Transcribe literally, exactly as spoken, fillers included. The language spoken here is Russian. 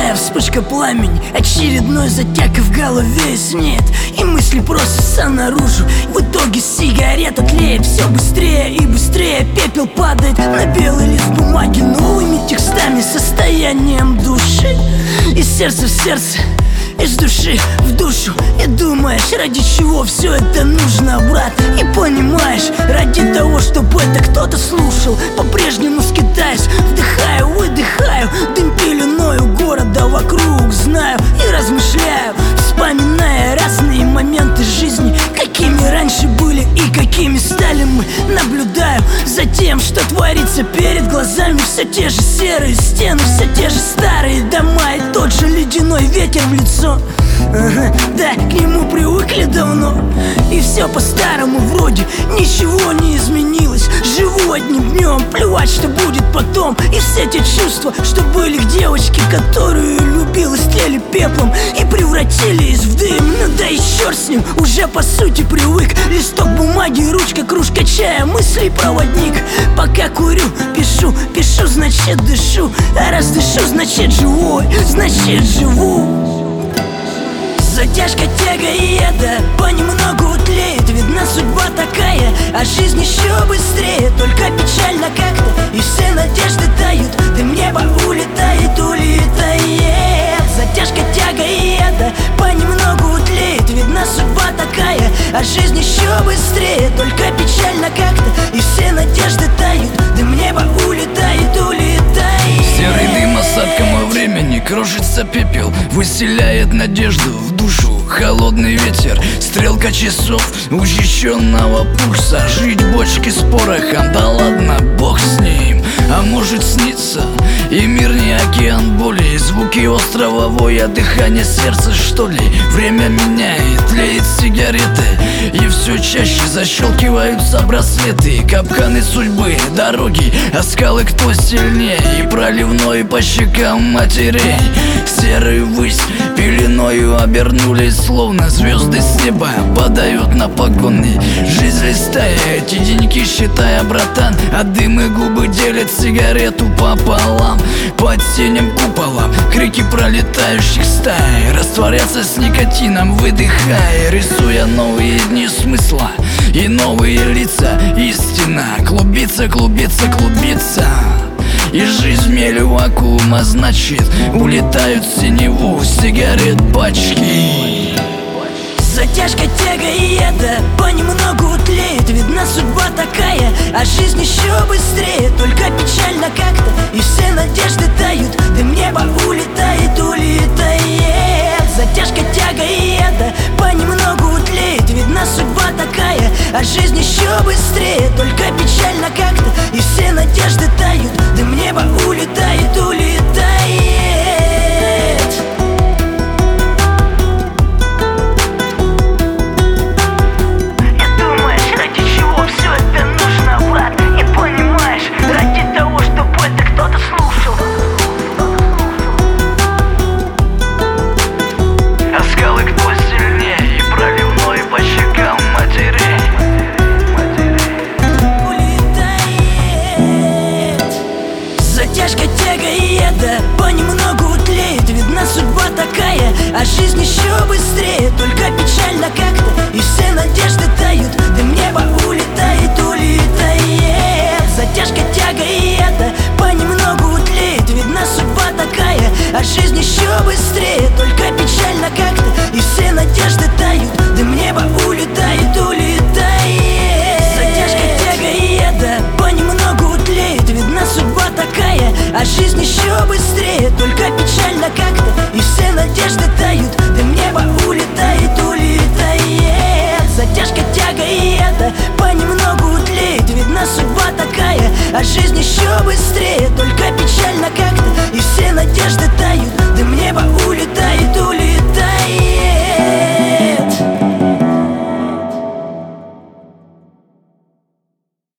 Очередная вспышка пламени, очередной затяг в голове снеет, и мысли просятся наружу. В итоге сигарета тлеет все быстрее и быстрее. Пепел падает на белый лист бумаги новыми текстами, состоянием души. Из сердца в сердце, из души в душу. И думаешь, ради чего все это нужно, брат? И понимаешь, ради того, чтобы это кто-то слушал. По-прежнему скитаюсь, вдыхаю, выдыхаю дым пеленою города вокруг. Знаю и размышляю, вспоминая разные моменты жизни, какими раньше были и какими стали мы. Наблюдаю за тем, что творится перед глазами. Все те же серые стены, все те же старые дома, и тот же ледяной ветер в лицо. Ага, да, к нему привыкли давно, и все по-старому вроде ничего не изменилось. Живу одним днем, плевать, что будет потом. И все те чувства, что были к девочке, которую любил, истлели пеплом и превратились в дым. Ну да и черт с ним, уже по сути привык. Листок бумаги, ручка, кружка чая, мысли проводник. Пока курю, пишу, пишу, значит дышу. А раз дышу, значит живой, значит живу. Затяжка, тяга и это понемногу тлеет. Видна судьба такая, а жизнь еще быстрее. Только печально как-то, и все надежды тают. Дым неба улетает, улетает. Затяжка, тяга и это понемногу тлеет. Видна судьба такая, а жизнь еще быстрее. Только печально как-то, и все надежды тают. Дым неба улетает, улетает. Серый дым осадком во времени, крошится пепел, выселяет надежду в душу. Холодный ветер, стрелка часов учащенного пульса. Жить в бочке с порохом, да ладно, бог с ним. А может снится, и мир не океан боли. Звуки острова воя, дыхание сердца, что ли. Время меняет, тлеет сигареты, и все чаще защелкиваются браслеты. Капканы судьбы, дороги, а скалы кто сильнее. И проливной по щекам матерей. Серый высь пеленою обернулись, словно звезды с неба падают на погоны. Жизнь листая, эти деньги считая, братан, а дым и губы делят сигарету пополам. Под синим куполом крики пролетающих стай растворятся с никотином, выдыхая, рисуя новые дни смысла и новые лица. Истина клубится, клубится, клубится, и жизнь мелью вакуума, значит, улетают в синеву сигарет пачки. Затяжка, тяга и это понемногу тлеет. Видна судьба такая, а жизнь еще быстрее. Только печально как-то, и все надежды тают. Дым неба улетает, улетает. Затяжка, тяга и это понемногу тлеет. Видна судьба такая, а жизнь еще быстрее. Только печально как-то, и все надежды тают. Дым неба улетает, улетает. Затяжка, тяга и это понемногу тлеет. Видна судьба такая, а жизнь еще быстрее. Только печально как-то, и все надежды тают. Дым неба улетает, улетает. Затяжка, тяга и это понемногу тлеет. Видна судьба такая, а жизнь еще быстрее. Только печально как-то, и все надежды тают. Дым неба улетает, улетает. Затяжка, тяга и это понемногу тлеет. Видна судьба такая, а жизнь еще быстрее. Только печально как-то, и все надежды тают. Дым неба улетает, улетает. Затяжка, тяга и это понемногу тлеет. Видна судьба такая, а жизнь еще быстрее.